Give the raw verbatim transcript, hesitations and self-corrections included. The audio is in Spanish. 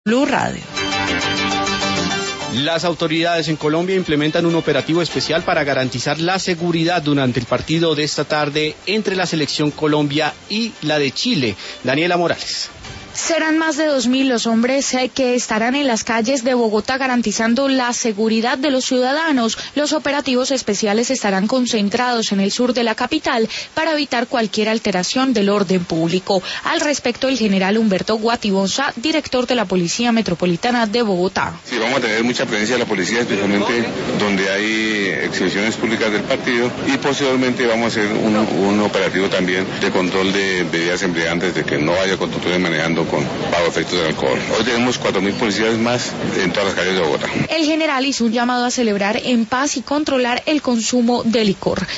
Blue Radio. Las autoridades en Colombia implementan un operativo especial para garantizar la seguridad durante el partido de esta tarde entre la Selección Colombia y la de Chile. Daniela Morales. Serán más de dos mil los hombres que estarán en las calles de Bogotá garantizando la seguridad de los ciudadanos. Los operativos especiales estarán concentrados en el sur de la capital para evitar cualquier alteración del orden público. Al respecto, el general Humberto Guatibonza, director de la Policía Metropolitana de Bogotá. Sí, vamos a tener mucha presencia de la policía, especialmente donde hay exhibiciones públicas del partido, y posteriormente vamos a hacer un, un operativo también de control de bebidas embriagantes, de que no haya conductores manejando con bajo efectos de alcohol. Hoy tenemos cuatro mil policías más en todas las calles de Bogotá. El general hizo un llamado a celebrar en paz y controlar el consumo de licor.